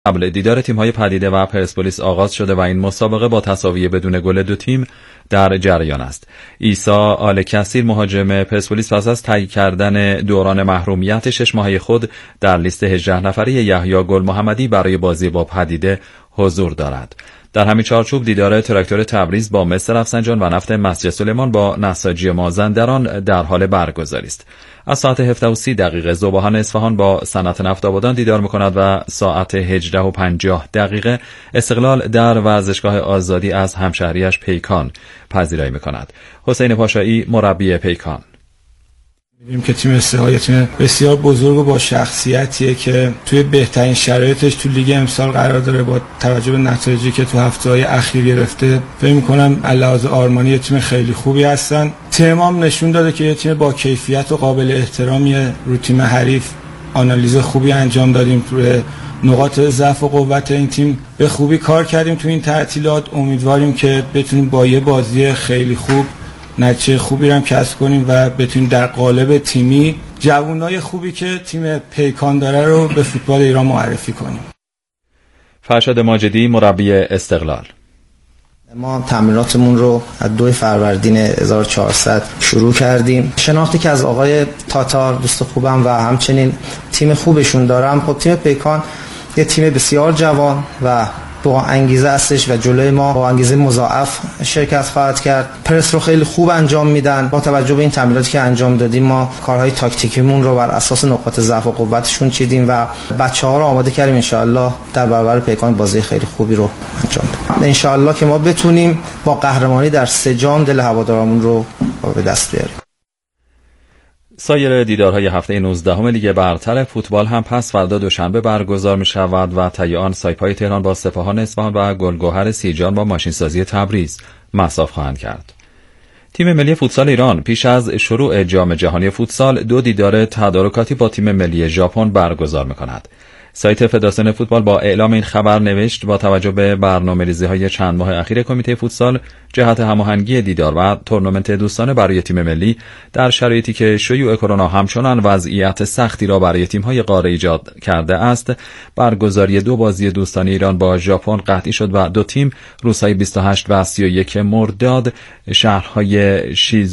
قبل دیدار تیم‌های پدیده و پرسپولیس آغاز شده و این مسابقه با تساوی بدون گل دو تیم در جریان است. عیسی آل کثیر مهاجم پرسپولیس پس از طی کردن دوران محرومیت 6 ماهه خود در لیست 18 نفره یحیی گل محمدی برای بازی با پدیده حضور دارد. در همین چارچوب دیدار تراکتور تبریز با مس رفسنجان و نفت مسجد سلیمان با نساجی مازندران در حال برگزاری است. از ساعت 17:30 ذوباهن اصفهان با صنعت نفت آبادان دیدار می‌کند و ساعت 18:50 استقلال در ورزشگاه آزادی از همشهریش پیکان پذیرایی می‌کند. حسین پاشایی مربی پیکان: می‌بینیم که تیم استقلال تیم بسیار بزرگ و با شخصیتیه که توی بهترین شرایطش تو لیگ امسال قرار داره. با توجه به نتایجی که تو هفته‌های اخیر گرفته فکر می‌کنم علاوه آرمانی یه تیم خیلی خوبی هستن. تیمام نشون داده که یه تیم با کیفیت و قابل احترامیه. رو تیم حریف آنالیز خوبی انجام دادیم، روی نقاط ضعف و قوت این تیم به خوبی کار کردیم تو این تعطیلات. امیدواریم که بتونیم با یه بازی خیلی خوب نتیجه خوبی رو هم کسب کنیم و بتونیم در قالب تیمی جوانای خوبی که تیم پیکان داره رو به فوتبال ایران معرفی کنیم. فرشاد ماجدی مربی استقلال: ما تمریناتمون رو از 2 فروردین 1400 شروع کردیم. شناختی که از آقای تاتار دوست خوبم و همچنین تیم خوبشون دارم، خب تیم پیکان یه تیم بسیار جوان و با انگیزه هستش و جلوی ما با انگیزه مضاعف شرکت خواهد کرد. پرس رو خیلی خوب انجام میدن. با توجه به این تمریناتی که انجام دادیم ما کارهای تاکتیکیمون رو بر اساس نقاط ضعف و قوتشون چیدیم و بچه‌ها رو آماده کردیم ان شاءالله در برابر پیکان بازی خیلی خوبی رو انجام بدیم. ان شاءالله که ما بتونیم با قهرمانی در 3 جام دل هوادارمون رو به دست بیاریم. سایر دیدارهای هفته 19 لیگ برتر فوتبال هم پس فردا دوشنبه برگزار می شود و طی آن سایپای تهران با سپاهان اصفهان و گلگهر سیجان با ماشینسازی تبریز مصاف خواهند کرد. تیم ملی فوتسال ایران پیش از شروع جام جهانی فوتسال 2 دیدار تدارکاتی با تیم ملی ژاپن برگزار می کند. سایت فدراسیون فوتبال با اعلام این خبر نوشت: با توجه به برنامه‌ریزی‌های چند ماه اخیر کمیته فوتسال جهت هماهنگی دیدار و تورنمنت دوستانه برای تیم ملی در شرایطی که شیوع کرونا همچنان وضعیت سختی را برای تیم‌های قاره ایجاد کرده است، برگزاری 2 بازی دوستانه ایران با ژاپن قطعی شد و 2 تیم روزهای 28 و 31 مرداد شهرهای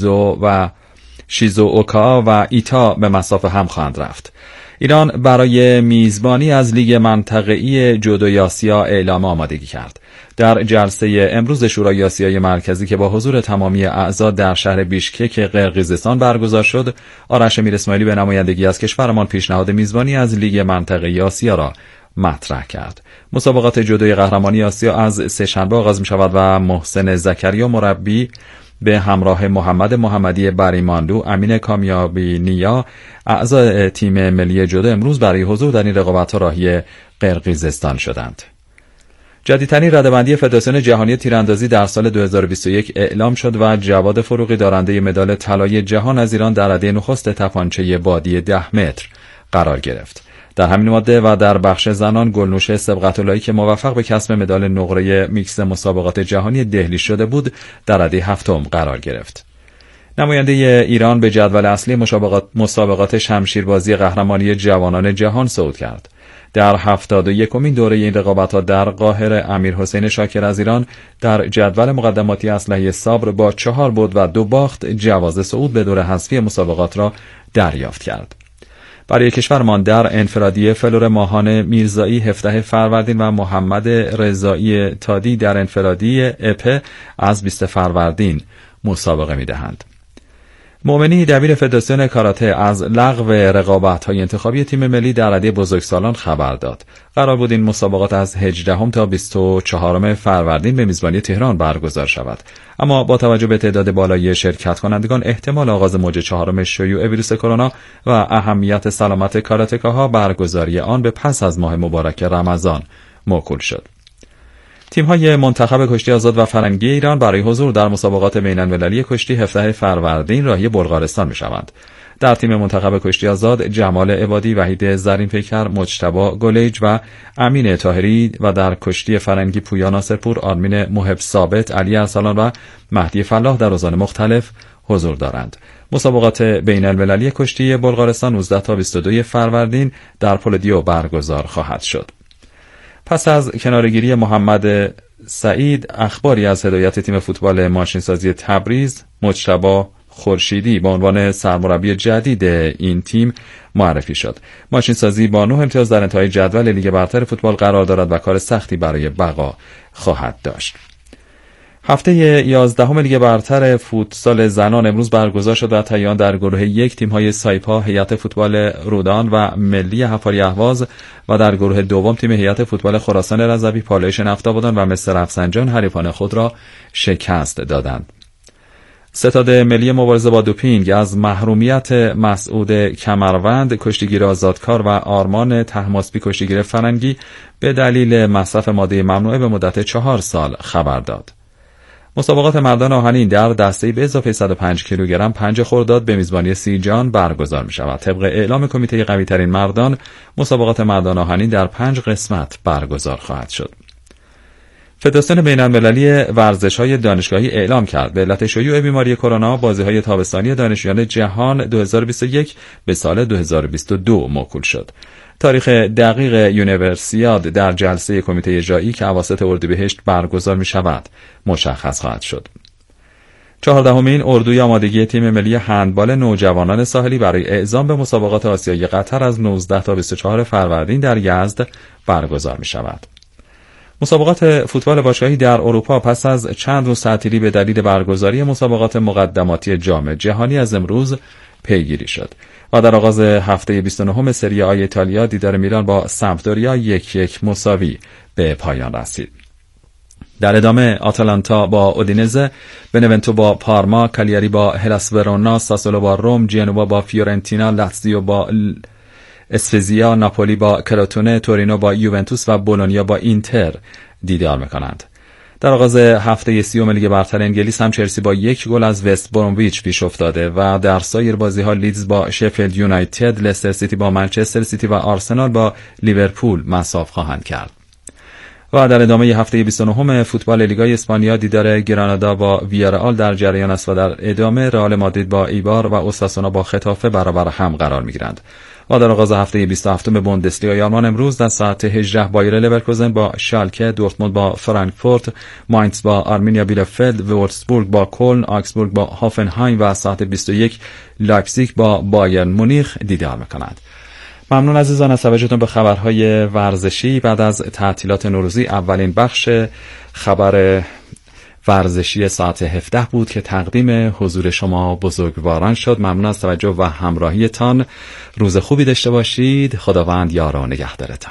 شیزوئوکا و ایتا به مصاف هم خواهند رفت. ایران برای میزبانی از لیگ منطقه‌ای جودوی آسیا اعلام آمادگی کرد. در جلسه امروز شورای آسیای مرکزی که با حضور تمامی اعضا در شهر بیشکک قرقیزستان برگزار شد، آرش امیر اسماعیلی به نمایندگی از کشورمان پیشنهاد میزبانی از لیگ منطقه‌ای آسیا را مطرح کرد. مسابقات جودوی قهرمانی آسیا از سه‌شنبه آغاز می‌شود و محسن زکریا مربی به همراه محمد محمدی بریماندو، امین کامیابی نیا، اعضای تیم ملی جودو امروز برای حضور در این رقابت‌ها راهی قرقیزستان شدند. جدیدترین رده‌بندی فدراسیون جهانی تیراندازی در سال 2021 اعلام شد و جواد فروغی دارنده مدال طلای جهان از ایران در رده نخست تپانچه بادی 10 متر قرار گرفت. در همین ماده و در بخش زنان گلنوش سبقت‌اللهی که موفق به کسب مدال نقره میکس مسابقات جهانی دهلی شده بود در رده 7 قرار گرفت. نماینده ایران به جدول اصلی مسابقات شمشیربازی قهرمانی جوانان جهان صعود کرد. در 71مین دوره این رقابت‌ها در قاهره امیرحسین شاکر از ایران در جدول مقدماتی اسلحه صبر با 4 برد و 2 باخت جواز صعود به دور حذفی مسابقات را دریافت کرد. برای کشورمان در انفرادی فلور ماهان میرزایی 17 فروردین و محمد رضایی تادی در انفرادی اپه از 20 فروردین مسابقه می‌دهند. مؤمنی دبیر فدراسیون کاراته از لغو رقابت‌های انتخابی تیم ملی در رده بزرگسالان خبر داد. قرار بود این مسابقات از 18 تا 24 فروردین به میزبانی تهران برگزار شود، اما با توجه به تعداد بالای شرکت کنندگان، احتمال آغاز موج 4 شیوع ویروس کرونا و اهمیت سلامت کاراتکاها، برگزاری آن به پس از ماه مبارک رمضان موکول شد. تیم‌های منتخب کشتی آزاد و فرنگی ایران برای حضور در مسابقات بین‌المللی کشتی 17 فروردین راهی بلغارستان می‌شوند. در تیم منتخب کشتی آزاد جمال عبادی، وحید زرین پیکر، مجتبی گلیج و امین طاهری و در کشتی فرنگی پویا ناصرپور، آرمین محب ثابت، علی ارسلان و مهدی فلاح در اوزان مختلف حضور دارند. مسابقات بین‌المللی کشتی بلغارستان 19 تا 22 فروردین در پولدیو برگزار خواهد شد. پس از کناره‌گیری محمد سعید، اخباری از هدایت تیم فوتبال ماشینسازی تبریز مجتبی خورشیدی به عنوان سرمربی جدید این تیم معرفی شد. ماشینسازی با 9 امتیاز در انتهای جدول لیگ برتر فوتبال قرار دارد و کار سختی برای بقا خواهد داشت. هفته 11 لیگ برتر فوتسال زنان امروز برگزار شد و تایان در گروه یک تیم‌های سایپا هیئت فوتبال رودان و ملی حفاری اهواز و در گروه دوم تیم هیئت فوتبال خراسان رضوی پالایش نفت-آبادان و مس رفسنجان حریفان خود را شکست دادند. ستاد ملی مبارزه با دوپینگ از محرومیت مسعود کمروند کشتیگیر آزادکار و آرمان طهماسبی کشتیگیر فرنگی به دلیل مصرف ماده ممنوعه به مدت 4 سال خبر داد. مسابقات مردان آهنین در دسته به اضافه 105 کیلوگرم 5 خرداد به میزبانی سیجان برگزار می شود. طبق اعلام کمیته قوی ترین مردان، مسابقات مردان آهنین در 5 قسمت برگزار خواهد شد. فدراسیون بین‌المللی ورزش‌های دانشگاهی اعلام کرد به علت شیوع بیماری کرونا بازی‌های تابستانی دانشجویان جهان 2021 به سال 2022 موکول شد. تاریخ دقیق یونیورسیاد در جلسه کمیته اجرایی که اواسط اردیبهشت برگزار می‌شود مشخص خواهد شد. 14مین اردوی آمادگی تیم ملی هندبال نوجوانان ساحلی برای اعزام به مسابقات آسیایی قطر از 19 تا 24 فروردین در یزد برگزار می‌شود. مسابقات فوتبال باشگاهی در اروپا پس از چند روز تعطیلی به دلیل برگزاری مسابقات مقدماتی جام جهانی از امروز پیگیری شد و در آغاز هفته 29 سری آ ایتالیا دیدار میلان با سمپدوریا 1-1 مساوی به پایان رسید. در ادامه آتالانتا با اودینزه، بنونتو با پارما، کالیاری با هلاس ورونا، ساسولو با روم، جنوا با فیورنتینا، لاتزیو با اسپزیا، ناپولی با کروتونه، تورینو با یوونتوس و بولونیا با اینتر دیدار می‌کنند. در آغاز هفته 30 لیگ برتر انگلیس هم چلسی با 1 گل از وست برومویچ پیش افتاده و در سایر بازی‌ها لیدز با شفیلد یونایتد، لستر سیتی با منچستر سیتی و آرسنال با لیورپول مساف خواهند کرد. و در ادامه هفته 29 فوتبال لیگای اسپانیا دیدار گرانادا با ویارئال در جریان است و در ادامه رئال مادرید با ایبار و اوساسونا با خطافه برابر هم قرار می‌گیرند. و در آغاز هفته 27 بوندسلیگای آلمان امروز در ساعت 18 بایر لورکوزن با شالکه، دورتموند با فرانکفورت، ماینز با آرمینیا بیلفلد، وولفسبورگ با کلن، آکسبورگ با هافنهایم و ساعت 21 لایپزیگ با بایرن مونیخ دیدار می‌کنند. ممنون عزیزان از توجهتون به خبرهای ورزشی. بعد از تعطیلات نوروزی اولین بخش خبر ورزشی ساعت 17 بود که تقدیم حضور شما بزرگواران شد. ممنون از توجه و همراهیتان. روز خوبی داشته باشید. خداوند یار و نگهدارتان.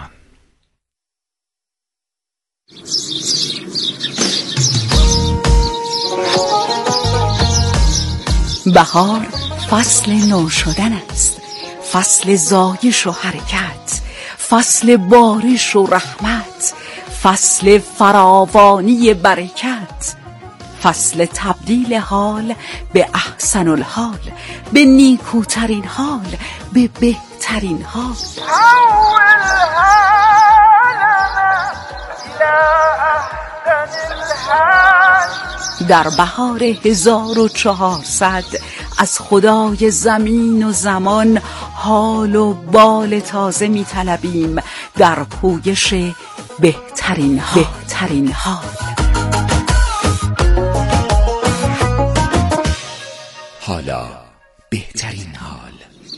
بهار فصل نو شدن است، فصل زایش و حرکت، فصل بارش و رحمت، فصل فراوانی برکت، فصل تبدیل حال به احسن الحال، به نیکوترین حال، به بهترین حال. در بهار 1400 از خدای زمین و زمان حال و بال تازه می طلبیم در پویش بهترین حال. حالا بهترین حال.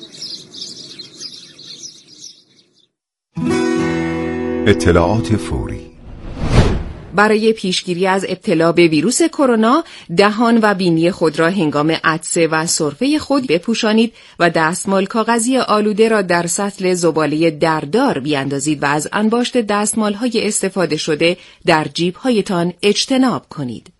اطلاعات فوری برای پیشگیری از ابتلا به ویروس کرونا، دهان و بینی خود را هنگام عطسه و سرفه خود بپوشانید و دستمال کاغذی آلوده را در سطل زباله دردار بیاندازید و از انباشت دستمال‌های استفاده شده در جیب‌هایتان اجتناب کنید.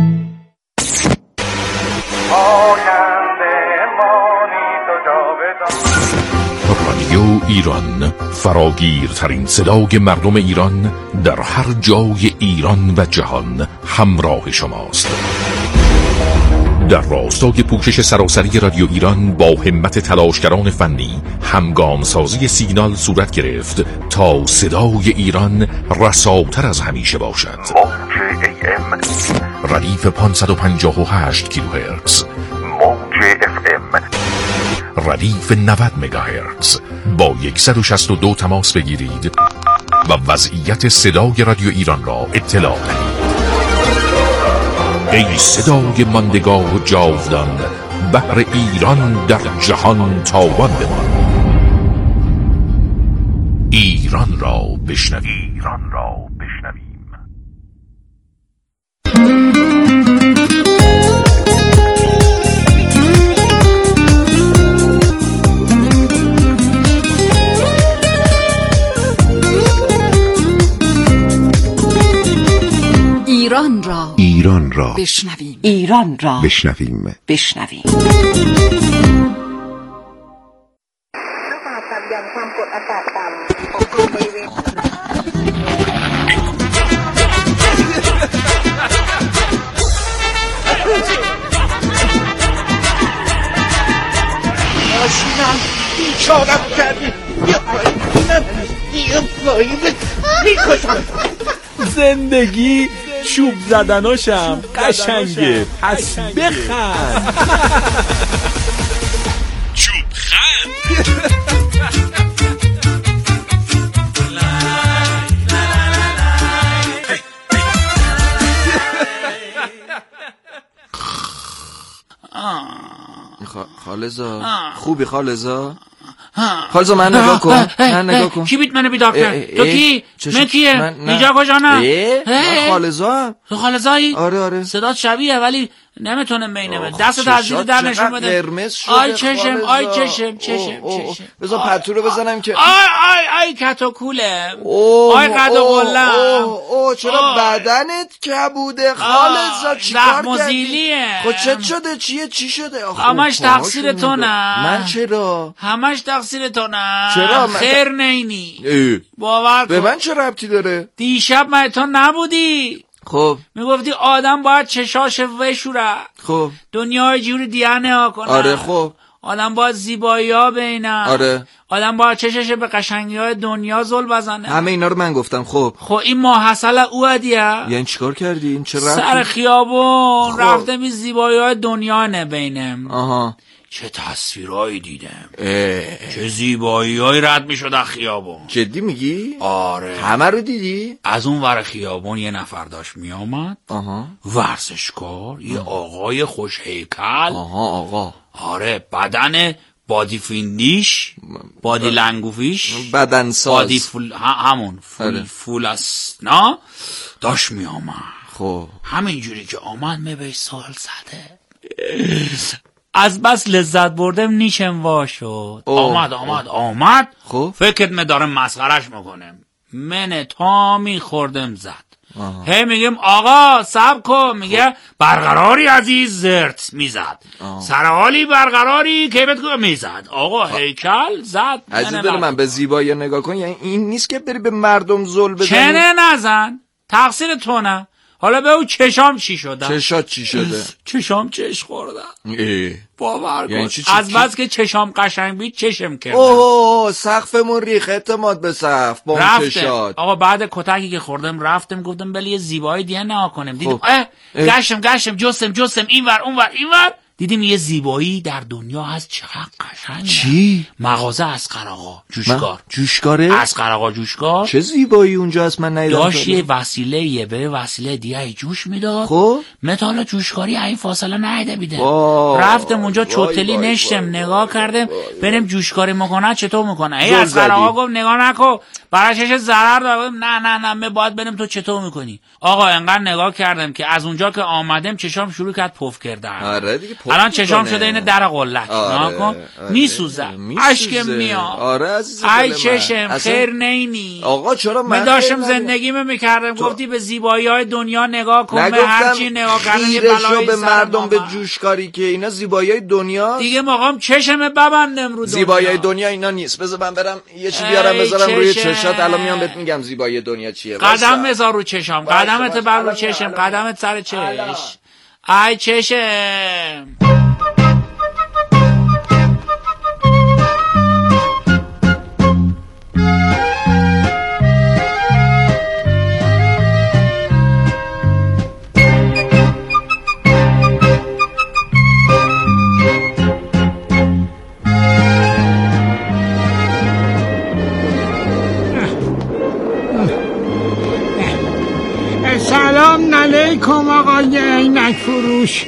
رادیو ایران، فراگیرترین صدای مردم ایران در هر جای ایران و جهان همراه شماست. در راستای پوشش سراسری رادیو ایران با همت تلاشگران فنی همگام سازی سیگنال صورت گرفت تا صدای ایران رساتر از همیشه باشد. موج AM ردیف 558 کیلوهرتز، موج FM ردیف 90 مگاهرتز. با 162 تماس بگیرید و وضعیت صدای رادیو ایران را اطلاع دهید. ای صدای ماندگار و جاودان، بحر ایران در جهان تاوان بمان. ایران را بشنویم. ایران را بشنویم. ایران را بشنویم. آشینم بیچارم کردی. بیا پایین میکشم. زندگی چوب زدناشم قشنگه، پس بخند. چوب خند. خالزا خوبی خالزا؟ خالزا من نگاه کن. کی بیت منو بیدار کرد؟ تو کی؟ من کیه؟ اینجا کجانم؟ من خالزا. تو خالزایی؟ آره. صدات شبیه ولی نمیتونه مینمه. دستت از زیر در نشون بده. قرمز شده. آی چشم. بذار پتو رو بزنم که آی کتو کوله. آی قد و قلم. چرا بدنت کبوده خالزا؟ چیکار کردی؟ زخم‌وزیلیه. خب چه شده؟ چی شده؟ همش تقصیر تو نه. من چرا؟ همش تقصیر تو نه. چرا؟ خیر نینی. باور کن. به من چه ربطی داره؟ دیشب من تو نبودی. خب میگفتی آدم باید چشاش وشوره. خب دنیای جور دیگه نگاه کنه. آره خب آدم باید زیبایی ها بینه. آره آدم باید چشش به قشنگی های دنیا زل بزنه. همه اینا رو من گفتم. خب این ماحصل او دیگه. یعنی چیکار کردی؟ این چه رفتی؟ سر خیابون رفتم این زیبایی های دنیا نبینم. آها چه تصویرهایی دیدم. چه زیبایی هایی رد می شد از خیابون. جدی میگی؟ آره همه رو دیدی؟ از اون ور خیابون یه نفر داشت می آمد. ورزشکار. یه آقای خوش هیکل. آقا آره بدن بادی فیندیش، بادی لنگوفیش، بدن ساز، بادی فول همون فول اسنا داشت می آمد. خب همینجوری که آمد بهش سوال زده. از بس لذت بردم نیشم وا شد. آمد. خب فکرت دارم مسخرش میکنم. من تا میخوردم زد. هی میگم آقا صبر کن. میگه برقراری عزیز زرت میزد. سرحالی برقراری کیبت کن میزد. آقا هیکل زد. عزیز دل من به زیبایی نگاه کن. یعنی این نیست که بری به مردم ظلم بزنی. چنه نزن. تقصیر تو نه. حالا به او چشام چی شده؟ چشات چی شده؟ چشام چش خوردن. باور کن. یعنی از بس که چشام قشنگ بید چشم کردن. سقفمون ریخ. اعتماد به سقف با اون چشات. آقا بعد کتکی که خوردم رفتم گفتم بله یه زیبایی دیگه نگاه کنیم. دیدیم گشتم جستم اینور اونور. دیدیم یه زیبایی در دنیا هست. چقدر قشنگه. چی؟ مغازه اسقر آقا جوشکاره؟ اسقر آقا جوشکار. چه زیبایی اونجا هست من ندیدم. داشت یه وسیله به وسیله دیگه جوش میداد. خب متال جوشکاری این فاصله نهیده بیده. رفتم اونجا چوتلی نشتم نگاه کردم بریم جوشکاری میکنه چطور میکنه. اسقر آقا گفت نگاه نکن برای چش ضرر داره. نه من باید بریم تو چطور میکنی. آقا انقدر نگاه کردم که از اونجا که آمدم چشام شروع کرد پف کردن. آره دیگه الان چشام شده اینه در قلک. نگاه کن میسوزه. اشکم میاد. آره عزیز ای چشم خیر نینی. آقا چرا من داشتم زندگیمو میکردم. گفتی به زیبایی های دنیا نگاه کن. به هر چی نگاه کردن یه بلایی به مردم به جوشکاری که اینا زیبایی های دنیا دیگه. ماقام چشم ببندم رو زیبایی های دنیا اینا نیست. بذار من برم یه چی بیارم بذارم روی چشات. الان میام بهت میگم زیبایی دنیا چیه. قدم بذار رو چشم. قدمت بر رو چشم. قدمت سر چش. ای چشم. سلام علیکم آقای عینک فروش.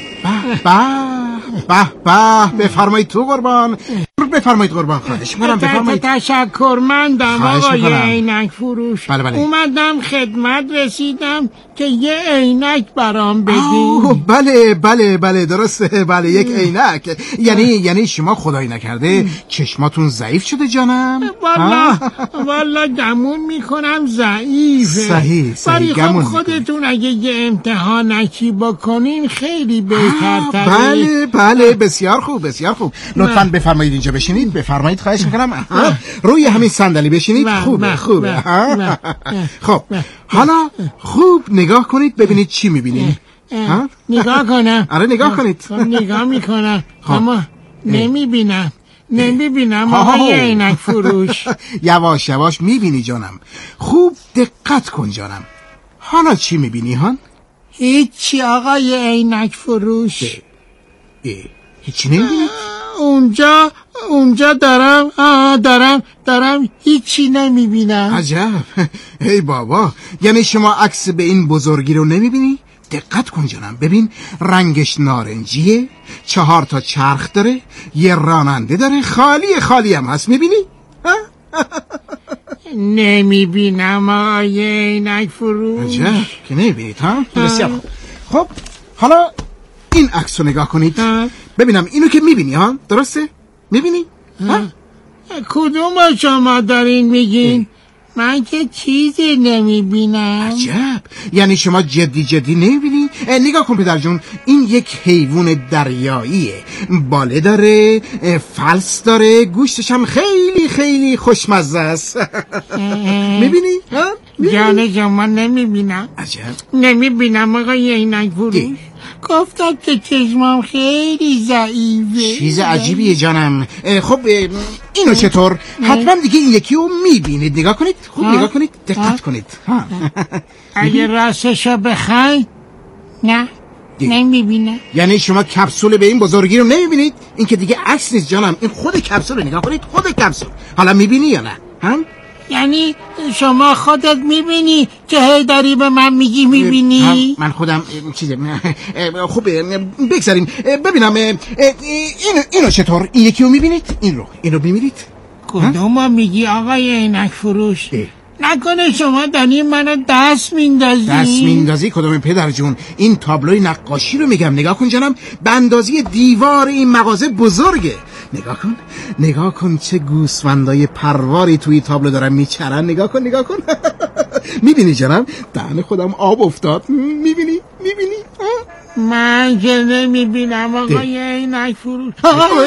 به بفرمایید تو قربان. بفرمایید قربان، خواهش می‌کنم بفرمایید. تشکرمندم آقای عینک فروش. بله. اومدم خدمت رسیدم که یه عینک برام بدین. بله درسته. بله یک عینک. یعنی شما خدایی نکرده چشماتون ضعیف شده جانم؟ والا گمون میکنم ضعیفه. صحیح ولی خب خودتون اگه یه امتحانکی بکنین خیلی بهترتره. بله بسیار خوب. لطفاً بفرمایید اینجا بشینید. بفرمایید خواهش میکنم. روی همین صندلی بشینید. خوبه. خب حالا خوب نگاه کنید ببینید چی میبینید. نگاه کنم؟ آره نگاه کنید. نگاه میکنم اما نمیبینم آقای عینک فروش. یواش میبینی جانم. خوب دقت کن جانم. حالا چی میبینی هان؟ هیچی آقای عینک فروش. هیچی نمیبینی؟ اونجا دارم هیچی نمیبینم. عجب. ای بابا، یعنی شما عکس به این بزرگی رو نمیبینی؟ دقت کن جانم. ببین رنگش نارنجیه، 4 تا چرخ داره، یه راننده داره، خالی هم هست. میبینی؟ نمیبینم آقای عینک فروش. عجب که نمیبینید ها؟ بسیار خب. حالا این عکس رو نگاه کنید. ببینم اینو که میبینی ها؟ درسته؟ میبینی؟ کدوم با شما دارین میگین؟ من که چیزی نمیبینم. عجب، یعنی شما جدی نمیبینی؟ نگاه کن پدر جون، این یک حیوان دریاییه. باله داره، فلس داره، گوشتش هم خیلی خوشمزه است. میبینی؟ جان من نمیبینم. عجب نمیبینم آقای عینک فروش. گفتم که چشمم خیلی ضعیفه. چیز عجیبیه جانم. خب اینو چطور؟ حتما دیگه این یکی رو میبینید. نگاه کنید، خوب نگاه کنید، دقت کنید. اگه راستشو بخواید نه نمیبینم. یعنی شما کپسول به این بزرگی رو نمیبینید؟ این که دیگه عکس نیست جانم، این خود کپسول رو نگاه کنید. خود کپسول. حالا میبینی یا نه؟ یعنی شما خودت میبینی که هی داری به من میگی میبینی؟ من خودم چیزه. خوب بگذاریم ببینم اینو چطور؟ این یکی رو میبینید؟ اینو میبینید؟ کدوم میگی آقای عینک فروش؟ نکنه شما داری منو دست میندازی؟ کدوم پدر جون؟ این تابلوی نقاشی رو میگم. نگاه کن جانم، به اندازه دیوار این مغازه بزرگه. نگاه کن چه گوسفندای پرواری توی تابلو دارن میچرن. نگاه کن میبینی جانم؟ دهن خودم آب افتاد. میبینی؟ من که نمیبینم آقای عینک فروش.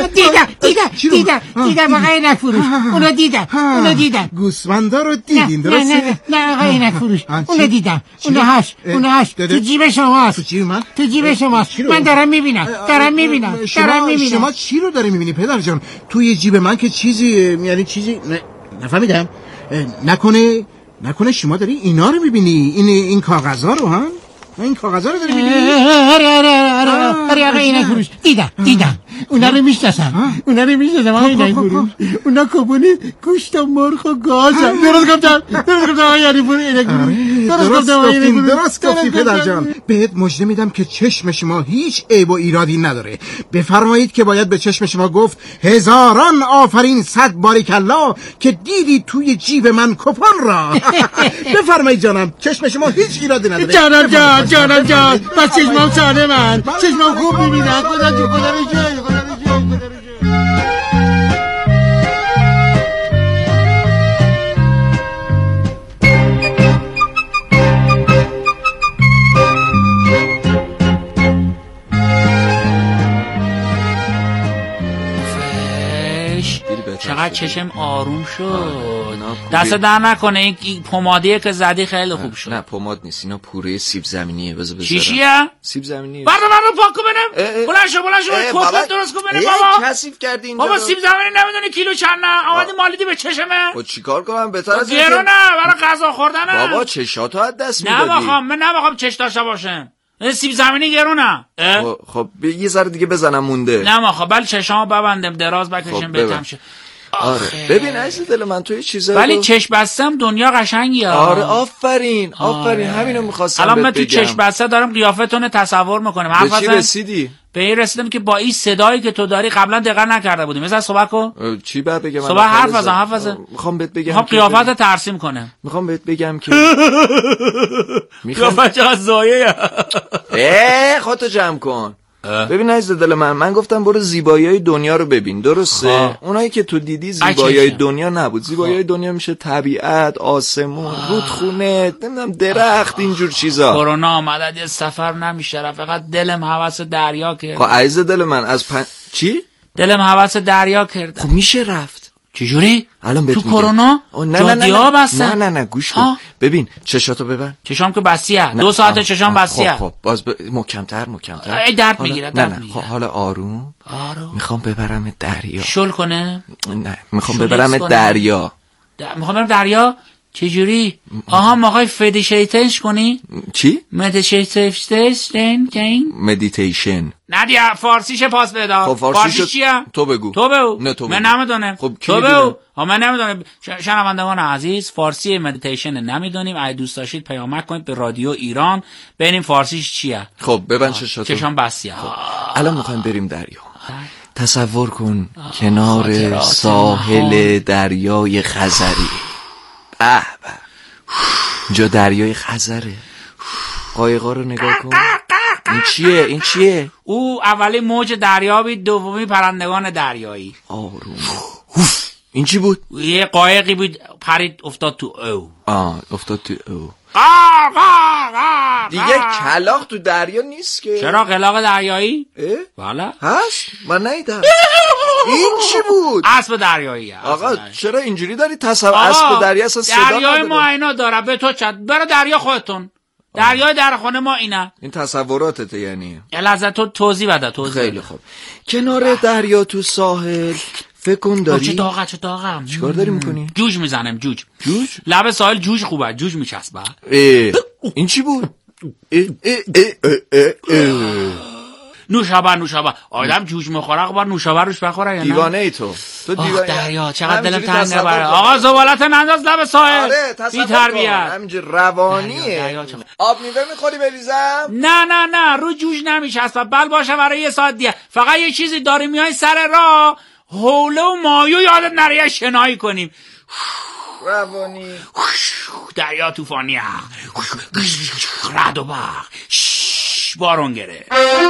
دیدم آقای عینک فروش. اونو دیدم. گوسفندا رو دیدین درسته؟ نه آقای عینک فروش، اونو دیدم. اونو هست تو جیب شماست. تو جیب شماست. من دارم میبینم. شما چی رو داری میبینی پدر جان؟ توی جیب من که یعنی چیزی نفهمیدم. نکنه شما داری اینا رو میبینی؟ این کاغذها رو ها؟ این کاغذها رو داری میبینی؟ آره آقای عینک فروش. دیدم. اونا رو میشناسم آقای عینک فروش. اونا کپونی گوشت و مرغ و گازن. درست گفتم آقای عینک فروش. درست گفتی پدر جان. بهت مژده میدم که چشم شما هیچ عیب و ایرادی نداره. بفرمایید که باید به چشم شما گفت هزاران آفرین، 100 باریکالله که دیدی توی جیب من کپون را. بفرمایید جانم، چشم شما هیچ ایرادی نداره. جانم جان پس چشمم سالمن، چشمم خوب میبینن. خدا رو جای. چقدر چشم آروم شد. دست در نکنه این پمادیه که زدی خیلی خوب شد. نه پماد نیست، اینا پوره سیب زمینیه. بذار چیشیه؟ سیب زمینیه. برو پاک کن ببینم. بلند شو کتلت درست کن ببینم بابا. کثیف کردی اینجا. بابا سیب زمینی نمیدونی کیلو چند؟ آمدی مالیدی به چشمه. خب چیکار کنم بهتر از این گرونه برای غذا خوردنه. بابا چشاتو از دست میدادی. من نمیخوام چش داشته باشم. سیب زمینی گرونه. خب یه ذره دیگه بزنم مونده. نمیخوام بل چشامو ببندم دراز بکشم بهتم شه. آره ببین عزیز دل من توی چیزا ولی چشم بستم دنیا قشنگیه. آره آفرین همینو می‌خواستم الان من بگم. تو چشم بسته دارم قیافتون تصور میکنم. به چی رسیدی؟ به این رسیدم که با این صدایی که تو داری قبلا دقت نکرده بودی. مثلا صحبت کن. چی بعد بگم؟ صحبت حرف بزن. میخوام بهت بگم میخوام قیافت ترسیم کنم. میخوام بهت بگم که قیافت چقدر زایه. خودتو جمع کن. ببین عزیز دل من گفتم برو زیبایی‌های دنیا رو ببین، درسته؟ اونایی که تو دیدی زیبایی‌های دنیا نبود. زیبایی‌های دنیا میشه طبیعت، آسمون، رودخونه، نمیدونم درخت، اینجور چیزا. کرونا آمد یه سفر نمیشه، فقط دلم هوس دریا کرد. خب عزیز دل من چی؟ دلم هوس دریا کرد. خب میشه رفت. چجوری؟ الان تو کرونا؟ جادی‌ها بستن؟ نه گوش کن. ببین چشاتو ببند. چشام که بسیه. 2 ساعت چشام بسیه. خب باز محکم‌تر. ای درد میگیره. نه حالا آروم. میخوام ببرم دریا. شل کنه؟ نه میخوام ببرم دریا. میخوام برم دریا؟ چجوری؟ موقعی فدیشیتنش کنی؟ چی؟ مدیتیشن. نه دیگه فارسیش پاس بده. خب فارسی چیه؟ تو بگو. من نمیدونم. خب تو بگو. من نمیدونم. شنوندگان عزیز فارسی مدیتیشن نمیدونیم. اگه دوست داشتید پیامک کنید به رادیو ایران ببینیم فارسیش چیه. خب ببند چشاتو. چشام بسیه. الان میخوایم بریم دریا. تصور کن کنار ساحل دریای خزری. به جا دریای خزره. قایقا رو نگاه کن. این چیه؟ او اولی موج دریایی، دومی پرندگان دریایی. آروم. این چی بود؟ یه قایقی بود پرید افتاد تو او. افتاد تو او. دیگه کلاغ تو دریا نیست که. چرا کلاغ دریایی؟ بله هست؟ من نیدم. این چی بود؟ اسب دریایی. آقا چرا اینجوری داری اسب دریا اصلا صدا نداره؟ دریای ما اینا داره به تو چت. برو دریا خودتون. دریای در خونه ما اینه. این تصوراتته یعنی. لحظه تو توضیح بده. خیلی خوب. کنار دریا تو ساحل فکر کن داری. چه داغم. چیکار داری میکنی؟ جوج میزنم. جوج؟ لب ساحل جوج خوبه. جوج میچسبه. این چی بود؟ نوشابه. آدم جوج میخوره خب نوشابه روش بخوره یا نه؟ دیوانه ای تو دیوانه. دریا چقدر دلم تنگ بره. آقا زبالت ننداز لب ساحل. آره تصور کن همینجور روانیه. آب میوه میخوری بریزم؟ نه رو جوج نمیچسبه. بل باشه برای 1 ساعت دیگه. فقط یه چیزی داری میای سر راه حوله و مایو یادت نره شنایی کنیم. روانی دریا طوفانی رعد و برق بارون گره.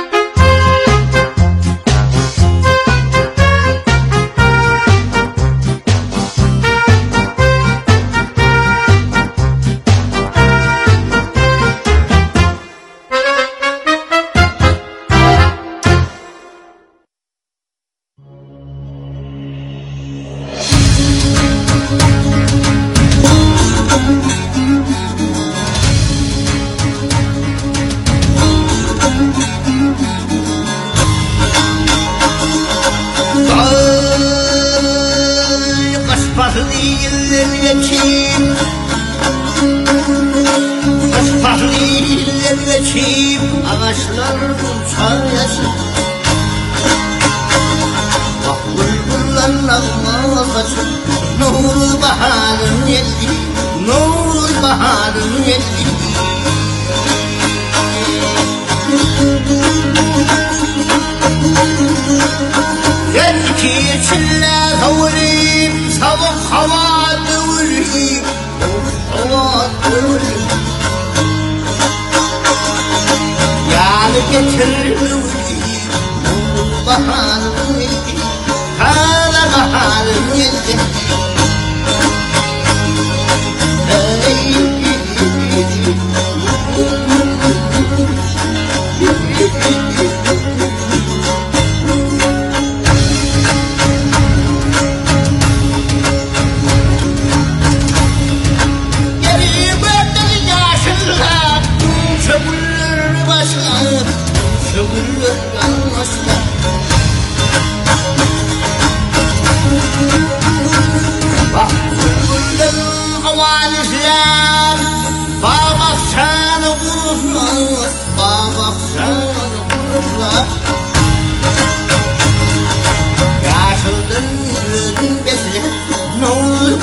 Ağaçlar uçar yaşar Bak bulbullarla ağaçlar Nur baharın geldi Nur baharın geldi Gel ki içinle kavurayım Savuk hava dövüreyim Hava dövüreyim Getirdim baharım geldi, hala baharım geldi.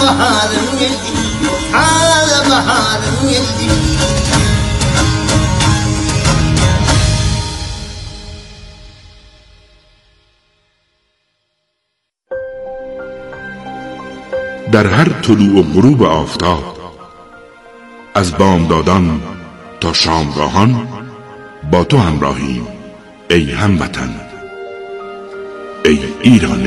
بهار میلی حال بهار میلی در هر طلوع و غروب آفتاب، از بامدادان تا شامگاهان با تو همراهیم ای هموطن، ای ایران.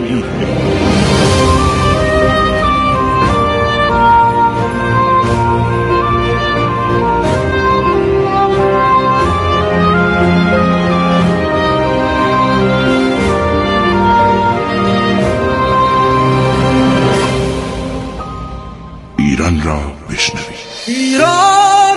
ایران را بشنوید. ایران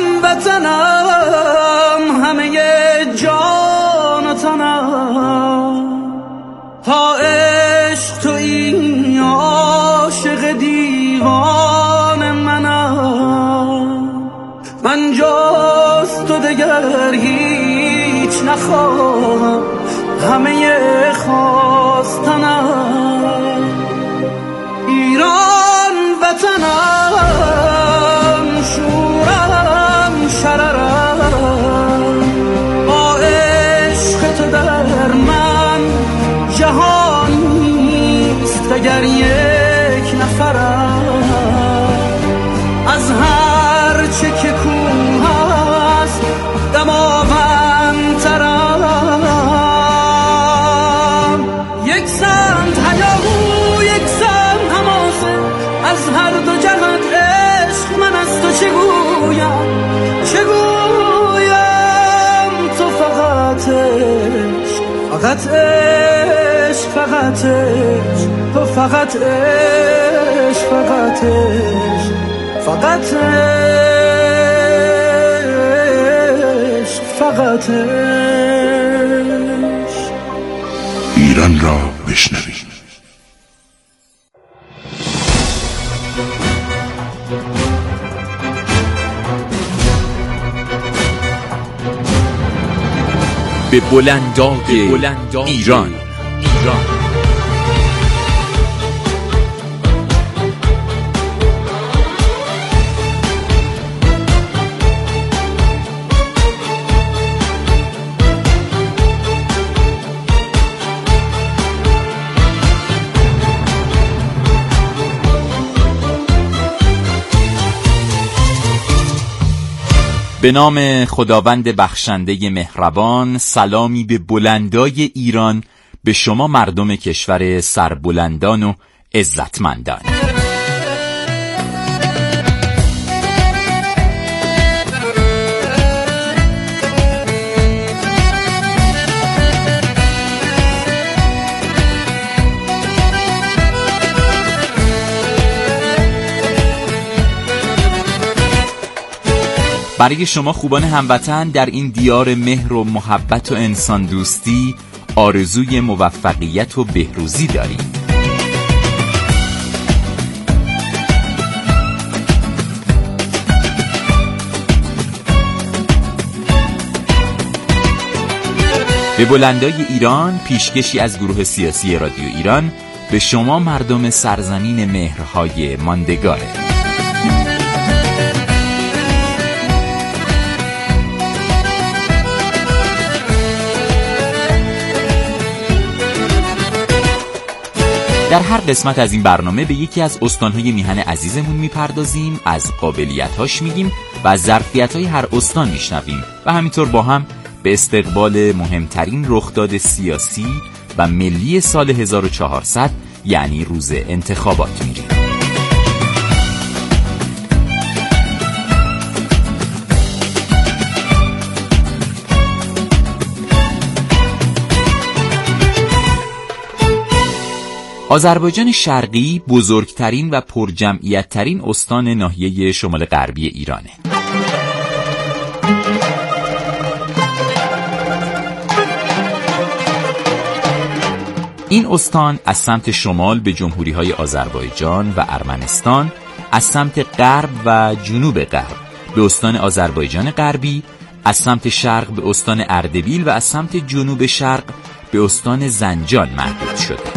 وطنم، همه جان و تنم، تا عشق تو این عاشق دیوان منم. من جز تو دگر هیچ نخواهم، همه خواستنم. ایران وطنم، شورم شررم، با عشق تو در من جهان نیست اگر یک نفرم. از هر چه که کوه است دماوندترم. یک سمت هیاهو یک سمت حماسه، از هر دو جهت عشق من از تو چه گویم تو فقط عشق، فقط عشق، فقط عشق، تو فقط عشق، فقط عشق، فقط عشق، فقط عشق. ایران را بشنوید. به بلندای ایران. به نام خداوند بخشنده مهربان، سلامی به بلندای ایران، به شما مردم کشور سربلندان و عزتمندان. برای شما خوبان هموطن در این دیار مهر و محبت و انسان دوستی آرزوی موفقیت و بهروزی داریم. به بلندای ایران، پیشکشی از گروه سیاسی رادیو ایران به شما مردم سرزمین مهرهای ماندگاره. در هر قسمت از این برنامه به یکی از استانهای میهن عزیزمون میپردازیم، از قابلیت‌هاش میگیم و از ظرفیت‌های هر استان میشنویم و همینطور با هم به استقبال مهمترین رخداد سیاسی و ملی سال 1400 یعنی روز انتخابات میریم. آذربایجان شرقی بزرگترین و پرجمعیت‌ترین استان ناحیه شمال غربی ایرانه. این استان از سمت شمال به جمهوری‌های آذربایجان و ارمنستان، از سمت غرب و جنوب غرب به استان آذربایجان غربی، از سمت شرق به استان اردبیل و از سمت جنوب شرق به استان زنجان محدود شده.